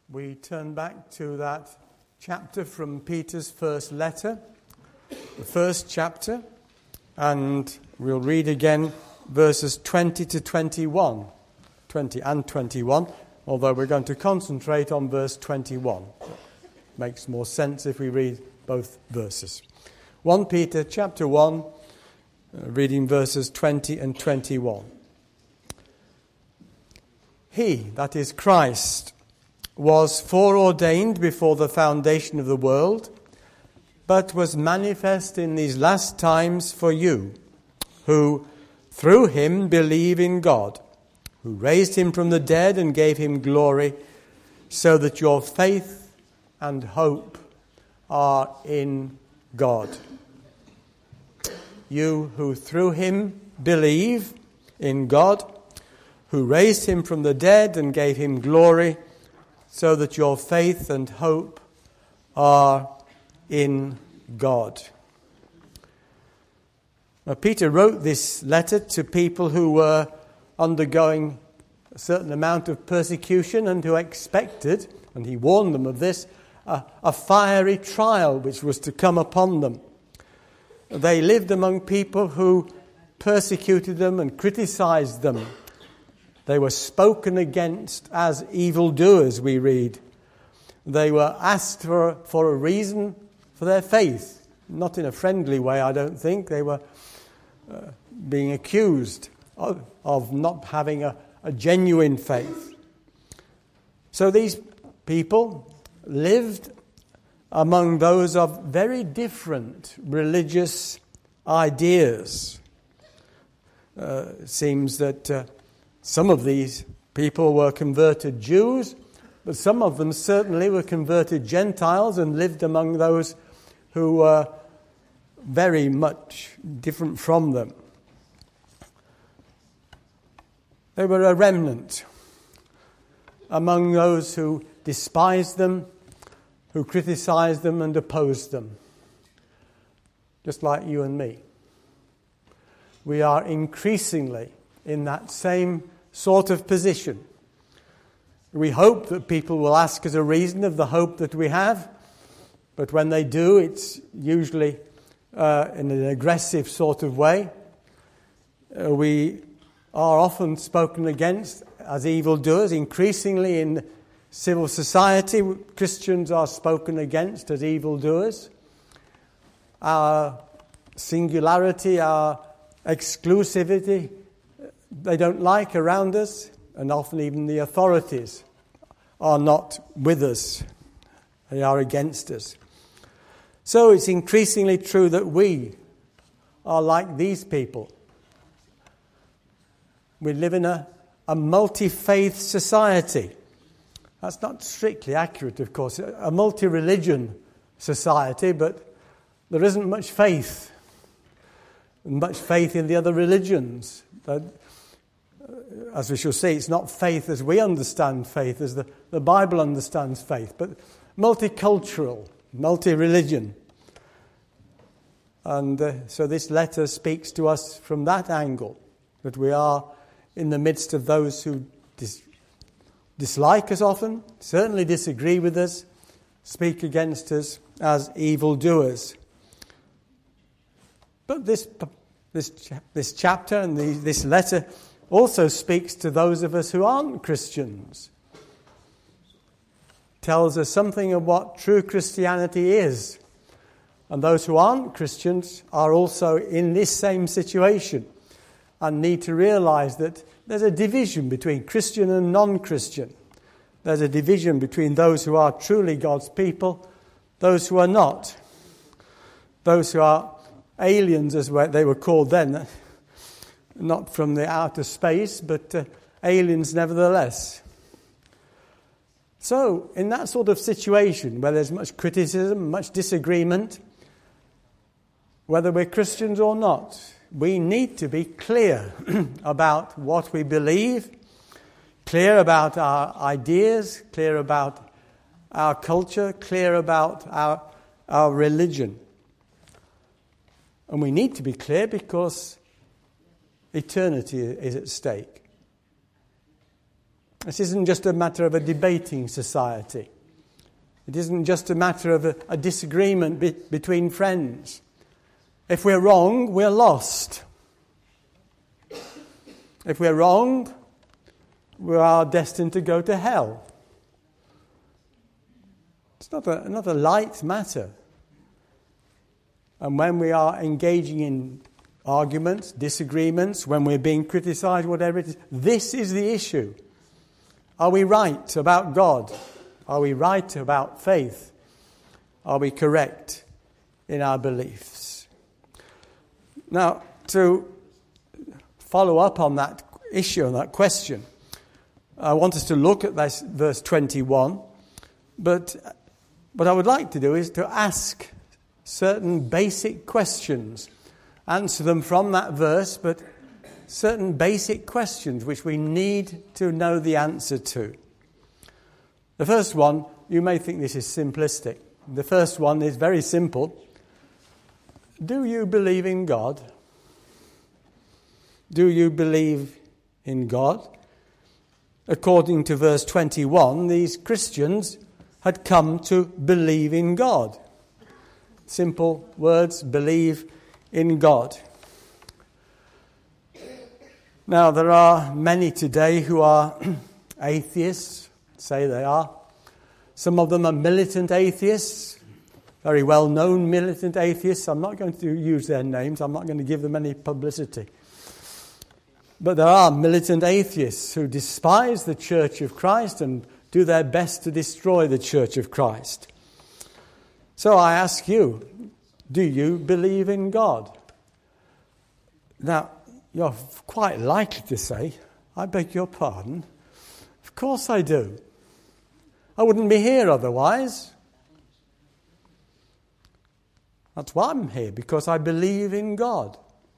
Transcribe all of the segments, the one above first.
we turn back to that chapter from Peter's first letter, the first chapter, and we'll read again verses 20 to 21, 20 and 21, although we're going to concentrate on verse 21. Makes more sense if we read both verses. 1 Peter chapter 1, reading verses 20 and 21. He, that is Christ, was foreordained before the foundation of the world, but was manifest in these last times for you, who through him believe in God, who raised him from the dead and gave him glory, so that your faith and hope are in God. You who through him believe in God, who raised him from the dead and gave him glory, so that your faith and hope are in God. Now, Peter wrote this letter to people who were undergoing a certain amount of persecution and who expected, and he warned them of this, a fiery trial which was to come upon them. They lived among people who persecuted them and criticized them. They were spoken against as evildoers, we read. They were asked for a reason for their faith. Not in a friendly way, I don't think. They were being accused of not having a genuine faith. So these people lived among those of very different religious ideas. It seems that some of these people were converted Jews, but some of them certainly were converted Gentiles and lived among those who were very much different from them. They were a remnant among those who despised them, who criticized them and opposed them, just like you and me. We are increasingly in that same sort of position. We hope that people will ask us a reason of the hope that we have, but when they do, it's usually in an aggressive sort of way. We are often spoken against as evildoers. Increasingly in civil society, Christians are spoken against as evildoers. Our singularity, our exclusivity, they don't like around us, and often even the authorities are not with us. They are against us. So it's increasingly true that we are like these people. We live in a multi-faith society. That's not strictly accurate, of course. A multi-religion society, but there isn't much faith. Much faith in the other religions. As we shall see, it's not faith as we understand faith, as the Bible understands faith, but multicultural, multi-religion. And so this letter speaks to us from that angle, that we are in the midst of those who dislike us often, certainly disagree with us, speak against us as evildoers. But this chapter and this letter also speaks to those of us who aren't Christians. Tells us something of what true Christianity is. And those who aren't Christians are also in this same situation and need to realize that there's a division between Christian and non-Christian. There's a division between those who are truly God's people, those who are not. Those who are aliens, as they were called then, not from the outer space, but aliens nevertheless. So, in that sort of situation where there's much criticism, much disagreement, whether we're Christians or not, we need to be clear about what we believe, clear about our ideas, clear about our culture, clear about our religion. And we need to be clear because eternity is at stake. This isn't just a matter of a debating society. It isn't just a matter of a disagreement between friends. If we're wrong, we're lost. If we're wrong, we are destined to go to hell. It's not a light matter. And when we are engaging in arguments, disagreements, when we're being criticized, whatever it is, this is the issue. Are we right about God? Are we right about faith? Are we correct in our beliefs? Now, to follow up on that issue, on that question, I want us to look at this verse 21, but what I would like to do is to ask certain basic questions, answer them from that verse, but certain basic questions which we need to know the answer to. The first one, you may think this is simplistic. The first one is very simple. Do you believe in God? Do you believe in God? According to verse 21, these Christians had come to believe in God. Simple words, believe in God. Now, there are many today who are atheists, say they are. Some of them are militant atheists, very well-known militant atheists. I'm not going to use their names. I'm not going to give them any publicity. But there are militant atheists who despise the Church of Christ and do their best to destroy the Church of Christ. So I ask you, do you believe in God? Now, you're quite likely to say, I beg your pardon. Of course I do. I wouldn't be here otherwise. That's why I'm here, because I believe in God.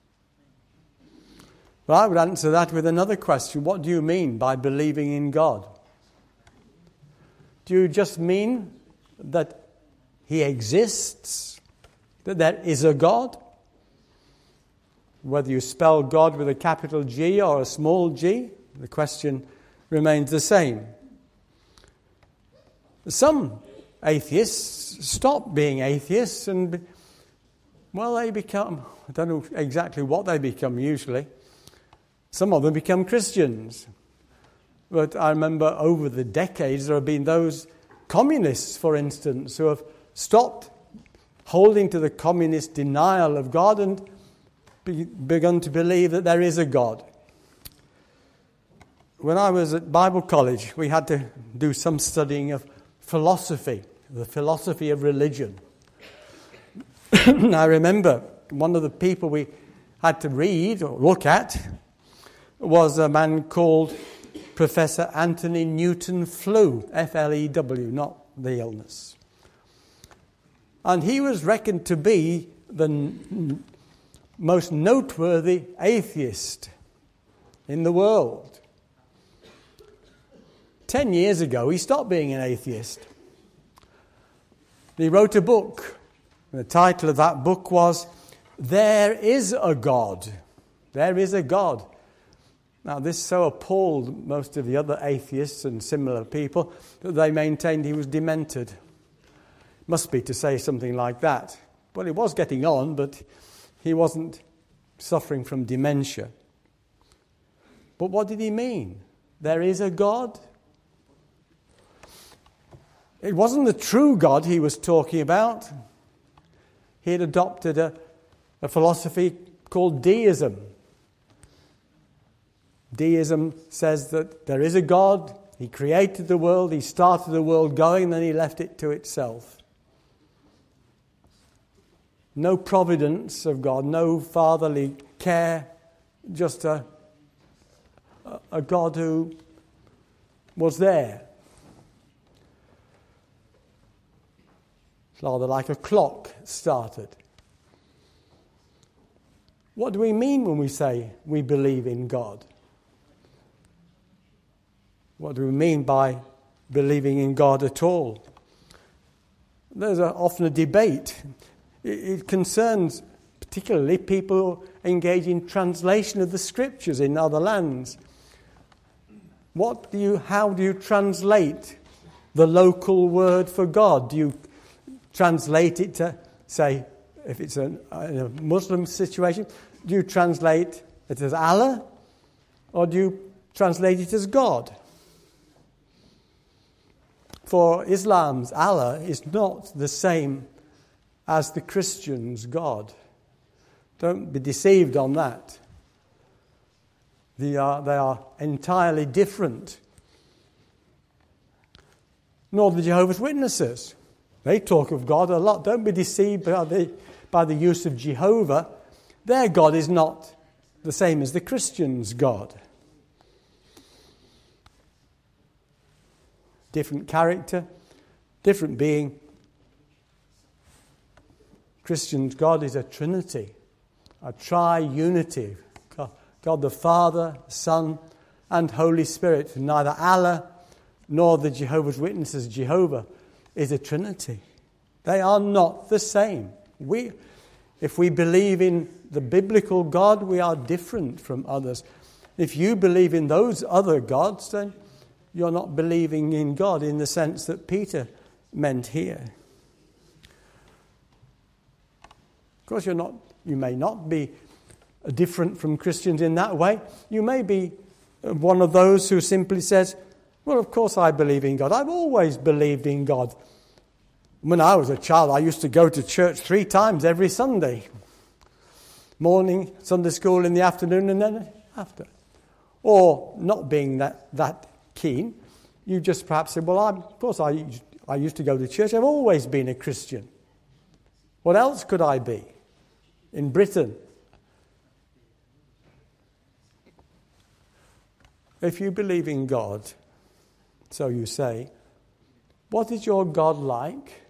Well, I would answer that with another question. What do you mean by believing in God? Do you just mean that He exists? That there is a God? Whether you spell God with a capital G or a small g, the question remains the same. Some atheists stop being atheists and, well, they become, I don't know exactly what they become usually. Some of them become Christians. But I remember over the decades there have been those communists, for instance, who have stopped holding to the communist denial of God and begun to believe that there is a God. When I was at Bible college, we had to do some studying of philosophy, the philosophy of religion. I remember one of the people we had to read or look at was a man called Professor Anthony Newton Flew, F-L-E-W, not the illness. And he was reckoned to be the most noteworthy atheist in the world. 10 years ago, he stopped being an atheist. He wrote a book. The title of that book was, There is a God. There is a God. Now, this so appalled most of the other atheists and similar people that they maintained he was demented. Must be to say something like that. Well, he was getting on, but he wasn't suffering from dementia. But what did he mean? There is a God? It wasn't the true God he was talking about. He had adopted a philosophy called deism. Deism says that there is a God, He created the world, He started the world going, then He left it to itself. No providence of God, no fatherly care, just a God who was there. It's rather like a clock started. What do we mean when we say we believe in God? What do we mean by believing in God at all? There's often a debate. It concerns particularly people who engage in translation of the Scriptures in other lands. How do you translate the local word for God? Do you translate it to, say, if it's in a Muslim situation, do you translate it as Allah, or do you translate it as God? For Islam's Allah is not the same as the Christian's God. Don't be deceived on that. They are entirely different. Nor the Jehovah's Witnesses. They talk of God a lot. Don't be deceived by the use of Jehovah. Their God is not the same as the Christian's God. Different character, different being. Christian's God is a trinity, a tri-unity. God the Father, Son, and Holy Spirit. Neither Allah nor the Jehovah's Witnesses, Jehovah, is a trinity. They are not the same. If we believe in the biblical God, we are different from others. If you believe in those other gods, then you're not believing in God in the sense that Peter meant here. Of course, you may not be different from Christians in that way. You may be one of those who simply says, well, of course I believe in God. I've always believed in God. When I was a child, I used to go to church 3 times every Sunday. Morning, Sunday school in the afternoon, and then after. Or not being that keen, you just perhaps say, well, of course I used to go to church. I've always been a Christian. What else could I be in Britain? If you believe in God, so you say, what is your God like?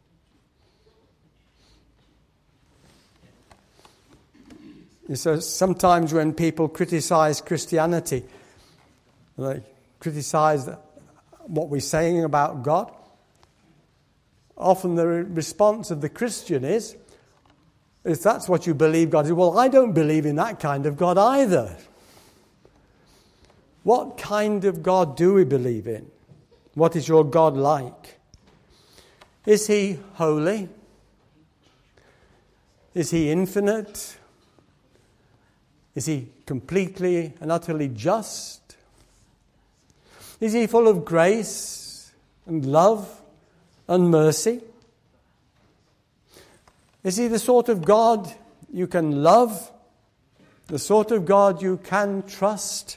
So sometimes when people criticize Christianity, they criticize what we're saying about God, often the response of the Christian is, if that's what you believe God is, well, I don't believe in that kind of God either. What kind of God do we believe in? What is your God like? Is he holy? Is he infinite? Is he completely and utterly just? Is he full of grace and love and mercy? Is he the sort of God you can love? The sort of God you can trust?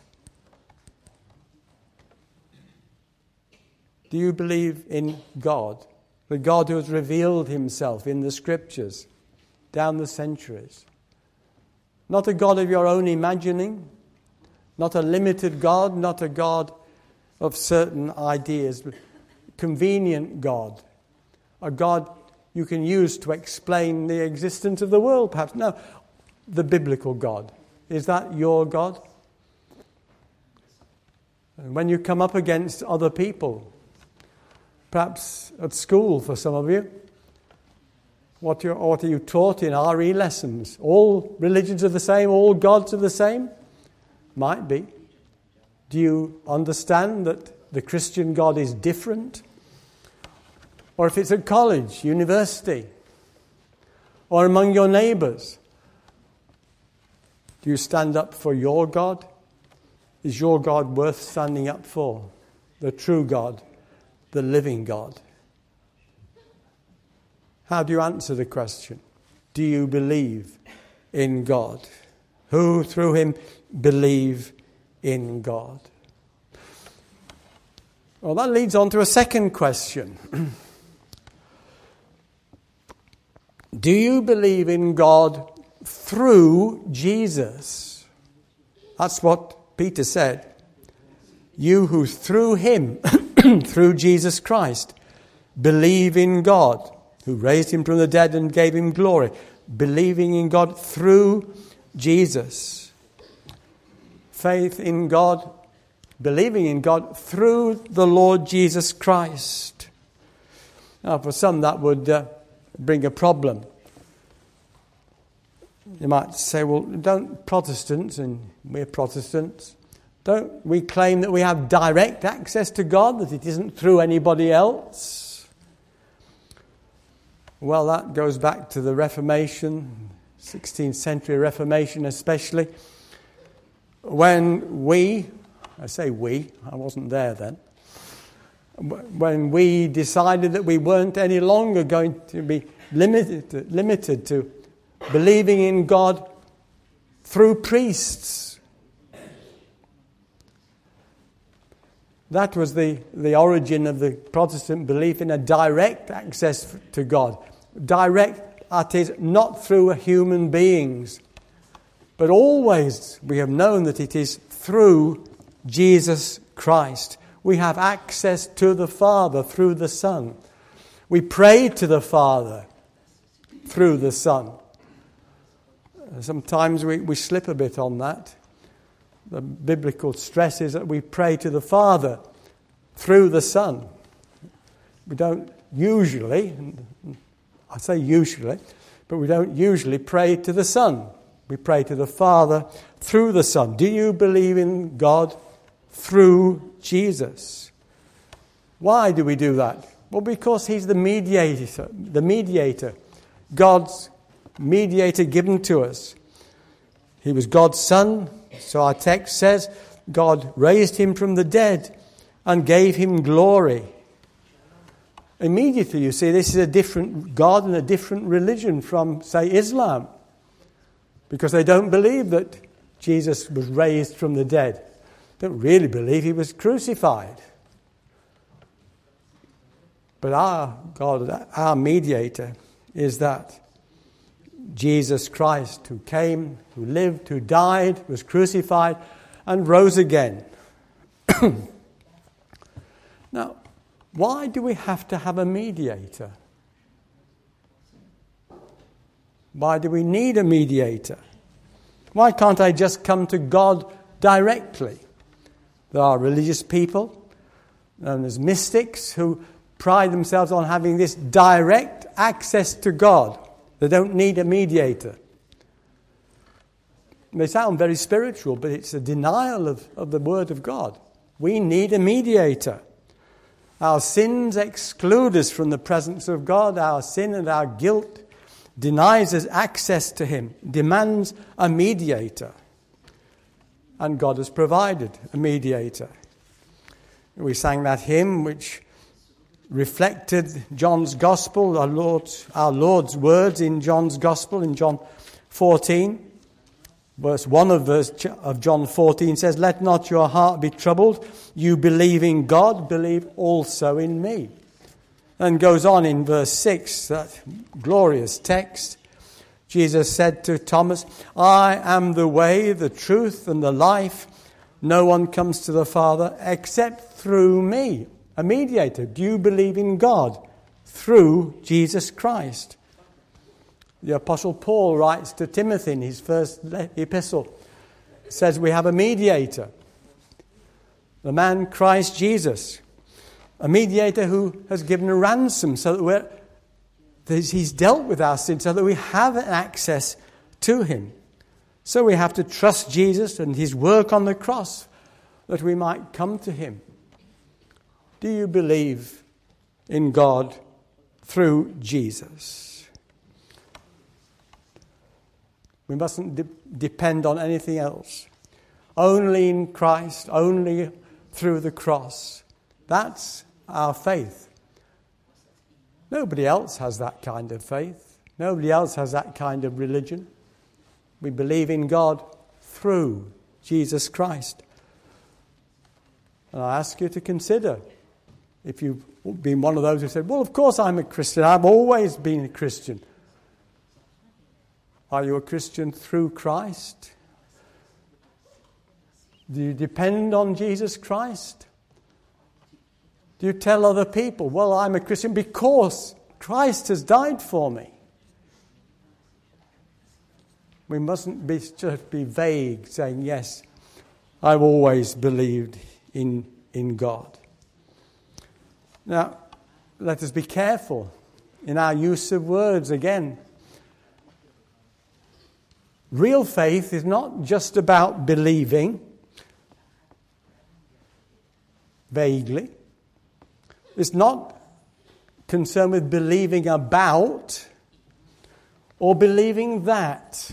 Do you believe in God? The God who has revealed himself in the Scriptures down the centuries. Not a God of your own imagining, not a limited God, not a God of certain ideas, but convenient God. A God you can use to explain the existence of the world, perhaps. No, the biblical God. Is that your God? And when you come up against other people, perhaps at school for some of you, what are you taught in RE lessons? All religions are the same, all gods are the same? Might be. Do you understand that the Christian God is different? Or if it's at college, university, or among your neighbours, do you stand up for your God? Is your God worth standing up for? The true God, the living God. How do you answer the question? Do you believe in God? Who through him believe in God? Well, that leads on to a second question. Do you believe in God through Jesus? That's what Peter said. You who through him, through Jesus Christ, believe in God, who raised him from the dead and gave him glory. Believing in God through Jesus. Faith in God, believing in God through the Lord Jesus Christ. Now, for some that would bring a problem. You might say, well, don't Protestants, and we're Protestants, Don't we claim that we have direct access to God, that it isn't through anybody else? Well, that goes back to the Reformation, 16th century Reformation especially, when I say we, I wasn't there then, when we decided that we weren't any longer going to be limited to believing in God through priests. That was the origin of the Protestant belief in a direct access to God. Direct, that is, not through human beings. But always we have known that it is through Jesus Christ. We have access to the Father through the Son. We pray to the Father through the Son. Sometimes we slip a bit on that. The biblical stress is that we pray to the Father through the Son. We don't usually, I say usually, but we don't usually pray to the Son. We pray to the Father through the Son. Do you believe in God through Jesus? Why do we do that? Well, because He's the mediator, God's mediator given to us. He was God's Son, so our text says God raised Him from the dead and gave Him glory. Immediately, you see, this is a different God and a different religion from, say, Islam, because they don't believe that Jesus was raised from the dead. They don't really believe He was crucified. But our God, our mediator, is that Jesus Christ, who came, who lived, who died, was crucified, and rose again. Now, why do we have to have a mediator? Why do we need a mediator? Why can't I just come to God directly? There are religious people, known as mystics, who pride themselves on having this direct access to God. They don't need a mediator. They sound very spiritual, but it's a denial of the Word of God. We need a mediator. Our sins exclude us from the presence of God. Our sin and our guilt denies us access to Him, demands a mediator. And God has provided a mediator. We sang that hymn which reflected John's Gospel, our Lord's words in John's Gospel, in John 14. Verse 1 of John 14 says, "Let not your heart be troubled. You believe in God, believe also in me." And goes on in verse 6, that glorious text. Jesus said to Thomas, "I am the way, the truth, and the life. No one comes to the Father except through me." A mediator. Do you believe in God through Jesus Christ? The Apostle Paul writes to Timothy in his first epistle, says we have a mediator, the man Christ Jesus, a mediator who has given a ransom so that He's dealt with our sins, so that we have access to Him. So we have to trust Jesus and His work on the cross that we might come to Him. Do you believe in God through Jesus? We mustn't depend on anything else. Only in Christ, only through the cross. That's our faith. Nobody else has that kind of faith. Nobody else has that kind of religion. We believe in God through Jesus Christ. And I ask you to consider, if you've been one of those who said, "Well, of course I'm a Christian. I've always been a Christian." Are you a Christian through Christ? Do you depend on Jesus Christ? Do you tell other people, "Well, I'm a Christian because Christ has died for me"? We mustn't just be vague, saying, "Yes, I've always believed in God." Now, let us be careful in our use of words again. Real faith is not just about believing. vaguely. It's not concerned with believing about or believing that.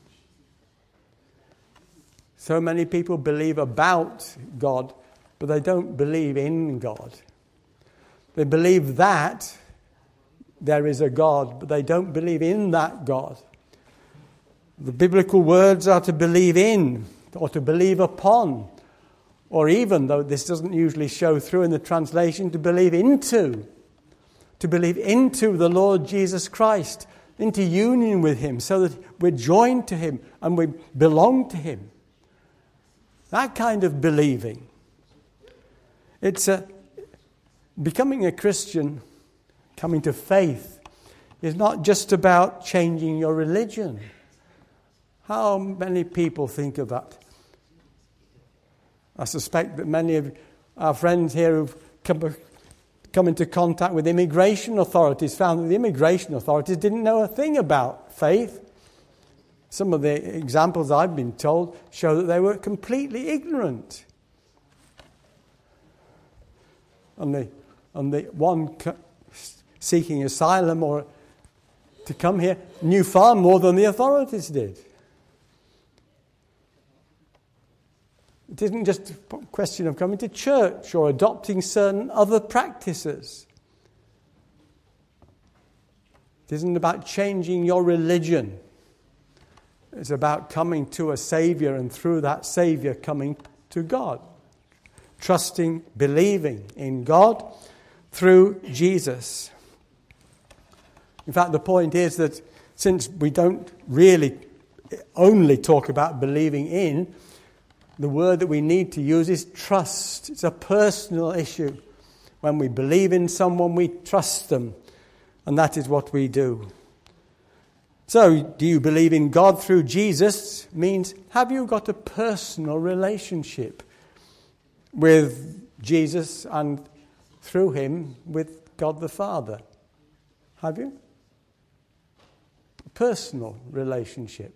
So many people believe about God, but they don't believe in God. They believe that there is a God, but they don't believe in that God. The biblical words are to believe in, or to believe upon, or even, though this doesn't usually show through in the translation, to believe into. To believe into the Lord Jesus Christ, into union with him, so that we're joined to him and we belong to him. That kind of believing. It's becoming a Christian, coming to faith, is not just about changing your religion. How many people think of that? I suspect that many of our friends here who've come into contact with immigration authorities found that the immigration authorities didn't know a thing about faith. Some of the examples I've been told show that they were completely ignorant. And the one seeking asylum or to come here knew far more than the authorities did. It isn't just a question of coming to church or adopting certain other practices. It isn't about changing your religion. It's about coming to a Saviour and through that Saviour coming to God. Trusting, believing in God through Jesus. In fact, the point is that since we don't really only talk about believing in, the word that we need to use is trust. It's a personal issue. When we believe in someone, we trust them. And that is what we do. So, do you believe in God through Jesus? Means, have you got a personal relationship with Jesus and through him with God the Father? Have you? A personal relationship.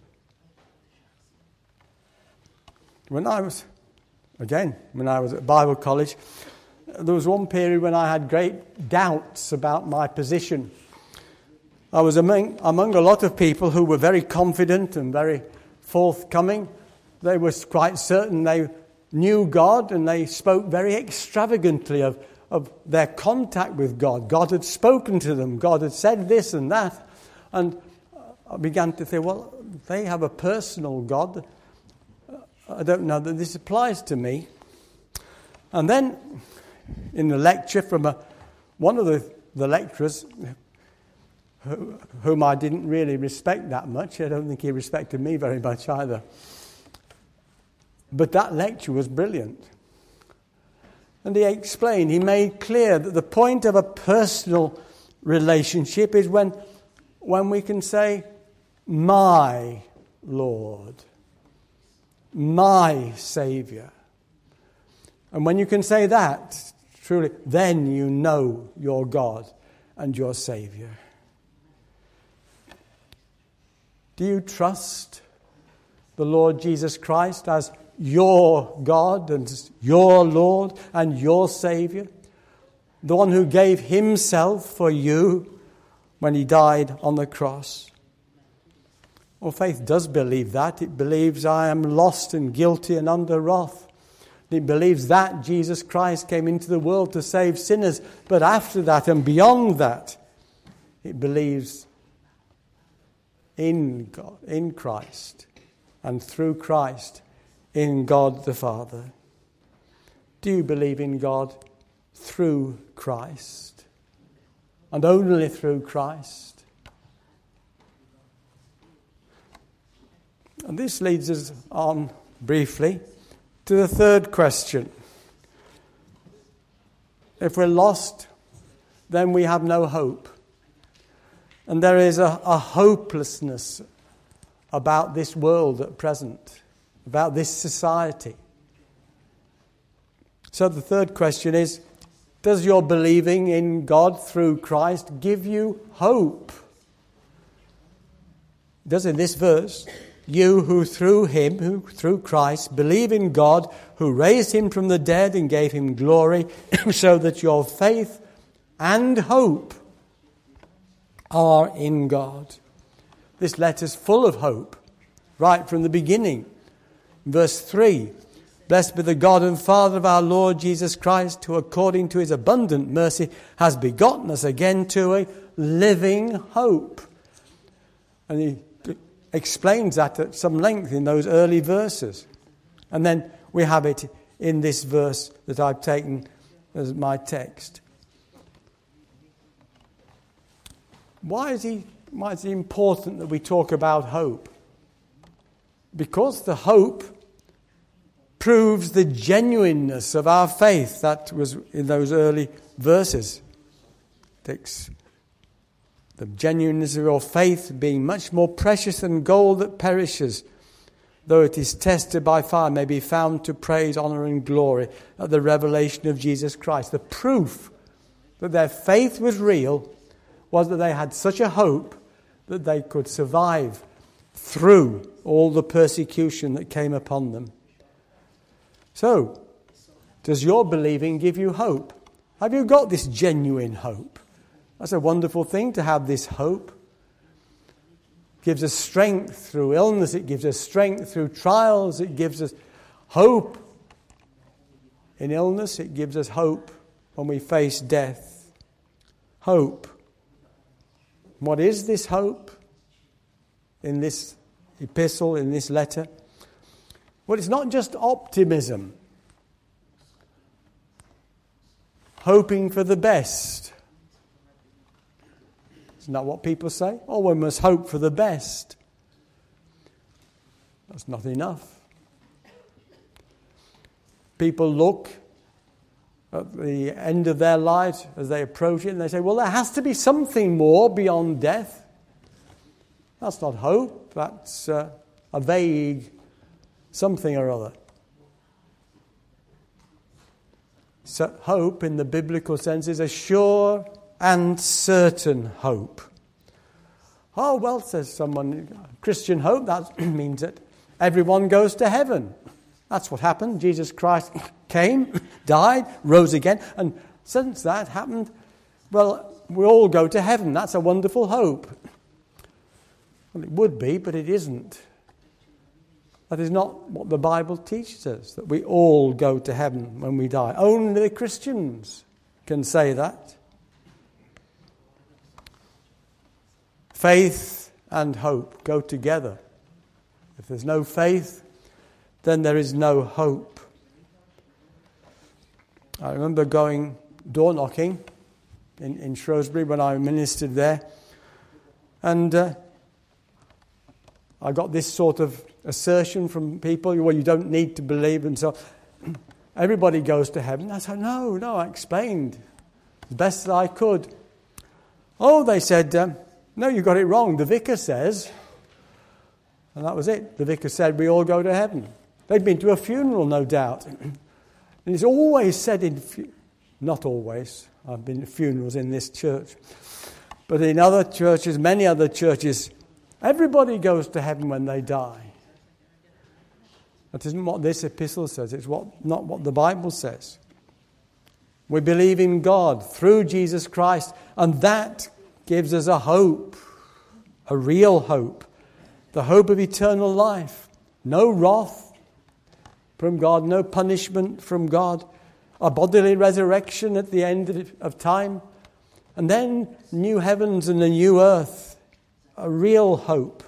When I was at Bible college, there was one period when I had great doubts about my position. I was among a lot of people who were very confident and very forthcoming. They were quite certain they knew God, and they spoke very extravagantly of their contact with God. God had spoken to them. God had said this and that. And I began to think, well, they have a personal God. I don't know that this applies to me. And then, in the lecture from one of the lecturers, whom I didn't really respect that much, I don't think he respected me very much either. But that lecture was brilliant. And he explained, he made clear that the point of a personal relationship is when we can say, my Lord, my Saviour. And when you can say that, truly, then you know your God and your Saviour. Do you trust the Lord Jesus Christ as your God and your Lord and your Saviour? The one who gave himself for you when he died on the cross. Well, faith does believe that. It believes I am lost and guilty and under wrath. It believes that Jesus Christ came into the world to save sinners. But after that and beyond that, it believes in God, in Christ, and through Christ, in God the Father. Do you believe in God through Christ? And only through Christ? And this leads us on briefly to the third question. If we're lost, then we have no hope. And there is a hopelessness about this world at present, about this society. So the third question is, does your believing in God through Christ give you hope? It does in this verse. you who through Christ, believe in God, who raised him from the dead and gave him glory, so that your faith and hope are in God. This letter's full of hope, right from the beginning. Verse 3, blessed be the God and Father of our Lord Jesus Christ, who according to his abundant mercy has begotten us again to a living hope. And he explains that at some length in those early verses. And then we have it in this verse that I've taken as my text. Why is it important that we talk about hope? Because the hope proves the genuineness of our faith. That was in those early verses. The genuineness of your faith being much more precious than gold that perishes, though it is tested by fire, may be found to praise, honour and glory at the revelation of Jesus Christ. The proof that their faith was real was that they had such a hope that they could survive through all the persecution that came upon them. So, does your believing give you hope? Have you got this genuine hope? That's a wonderful thing to have this hope. It gives us strength through illness. It gives us strength through trials. It gives us hope in illness. It gives us hope when we face death. Hope. What is this hope in this epistle, in this letter? Well, it's not just optimism. Hoping for the best. Isn't that what people say? Oh, one must hope for the best. That's not enough. People look at the end of their lives as they approach it and they say, well, there has to be something more beyond death. That's not hope. That's a vague something or other. So hope in the biblical sense is a sure and certain hope. Oh, well, says someone, Christian hope, that means that everyone goes to heaven. That's what happened. Jesus Christ came, died, rose again, and since that happened, well, we all go to heaven. That's a wonderful hope. Well, it would be, but it isn't. That is not what the Bible teaches us, that we all go to heaven when we die. Only the Christians can say that. Faith and hope go together. If there's no faith, then there is no hope. I remember going door knocking in Shrewsbury when I ministered there, and I got this sort of assertion from people, well, you don't need to believe, and so everybody goes to heaven. I said, no, I explained as best as I could. Oh, they said, no, you got it wrong. The vicar says, and that was it. The vicar said we all go to heaven. They'd been to a funeral, no doubt. And it's always said not always, I've been to funerals in this church, but in other churches, many other churches, everybody goes to heaven when they die. That isn't what this epistle says. It's not what the Bible says. We believe in God through Jesus Christ, and that gives us a hope, a real hope, the hope of eternal life. No wrath from God, no punishment from God, a bodily resurrection at the end of time, and then new heavens and a new earth, a real hope.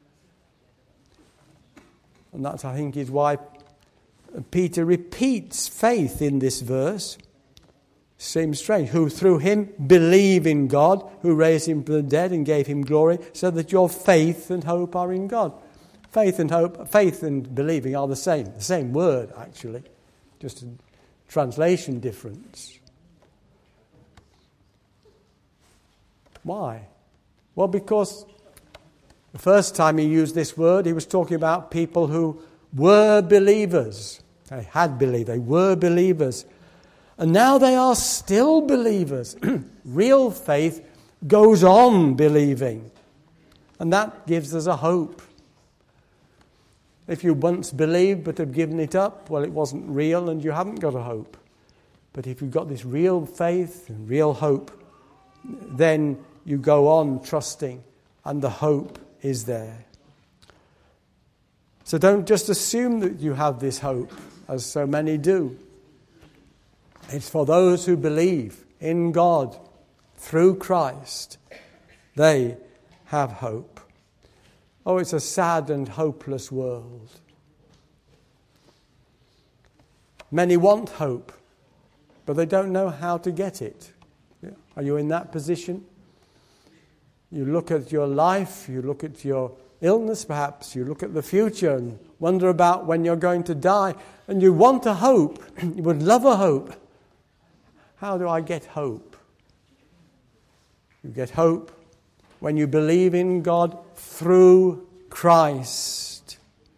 And that, I think, is why Peter repeats faith in this verse. Seems strange. Who through him believe in God, who raised him from the dead and gave him glory, so that your faith and hope are in God. Faith and hope, faith and believing are the same word, actually. Just a translation difference. Why? Well, because the first time he used this word, he was talking about people who were believers. They had believed, they were believers. And now they are still believers. Real faith goes on believing. And that gives us a hope. If you once believed but have given it up, well, it wasn't real and you haven't got a hope. But if you've got this real faith and real hope, then you go on trusting and the hope is there. So don't just assume that you have this hope, as so many do. It's for those who believe in God through Christ. They have hope. Oh, it's a sad and hopeless world. Many want hope, but they don't know how to get it. Are you in that position? You look at your life, you look at your illness perhaps, you look at the future and wonder about when you're going to die, and you want a hope, you would love a hope. How do I get hope? You get hope when you believe in God through Christ.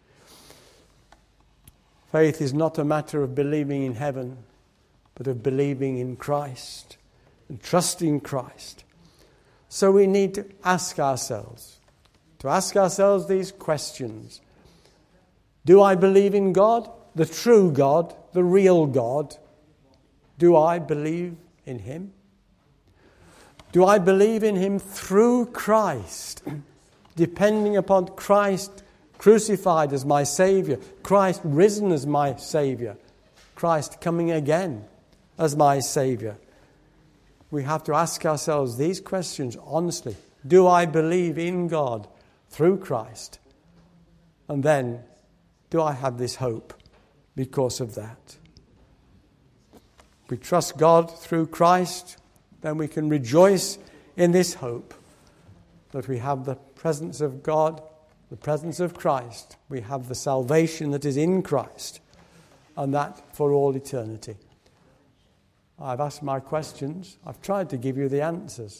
Faith is not a matter of believing in heaven, but of believing in Christ and trusting Christ. So we need to ask ourselves these questions. Do I believe in God, the true God, the real God? Do I believe in Him? Do I believe in Him through Christ, depending upon Christ crucified as my Saviour, Christ risen as my Saviour, Christ coming again as my Saviour? We have to ask ourselves these questions honestly. Do I believe in God through Christ? And then, do I have this hope because of that? If we trust God through Christ, then we can rejoice in this hope that we have the presence of God, the presence of Christ. We have the salvation that is in Christ, and that for all eternity. I've asked my questions. I've tried to give you the answers.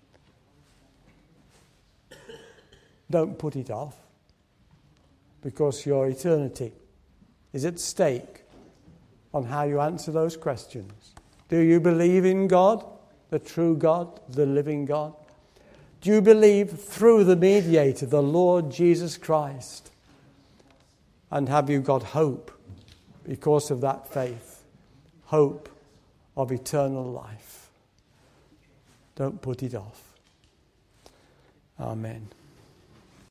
Don't put it off, because your eternity is at stake on how you answer those questions. Do you believe in God, the true God, the living God? Do you believe through the mediator, the Lord Jesus Christ? And have you got hope because of that faith? Hope of eternal life. Don't put it off. Amen.